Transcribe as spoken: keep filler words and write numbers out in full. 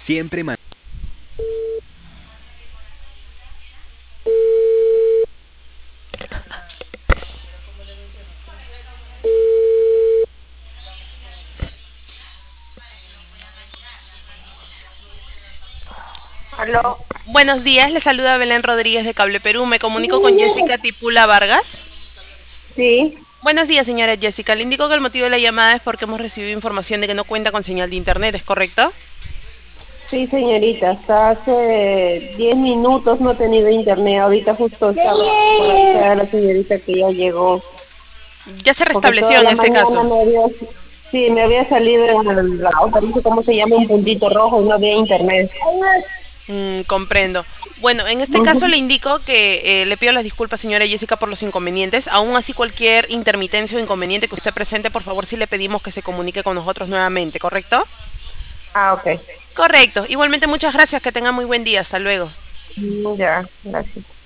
Siempre man- Aló, Buenos días, le saluda Belén Rodríguez de Cable Perú. Me comunico con Jessica Tipula Vargas. sí, Buenos días, señora Jessica. Le indico que el motivo de la llamada es porque hemos recibido información de que no cuenta con señal de internet, ¿es correcto? sí, señorita, hasta hace diez minutos no he tenido internet, ahorita justo estaba por avisar a la señorita que ya llegó, Ya se porque restableció toda en la este mañana caso. me había, sí, me había salido en el router, no sé cómo se llama, un puntito rojo y no había internet. Mm, comprendo. Bueno, en este caso Ujú. le indico que eh, le pido las disculpas, señora Jessica, por los inconvenientes. Aún así, cualquier intermitencia o inconveniente que usted presente, por favor, sí le pedimos que se comunique con nosotros nuevamente, ¿correcto? Ah, ok. Correcto. Igualmente, muchas gracias. Que tenga muy buen día. Hasta luego. Mm, Ya, gracias.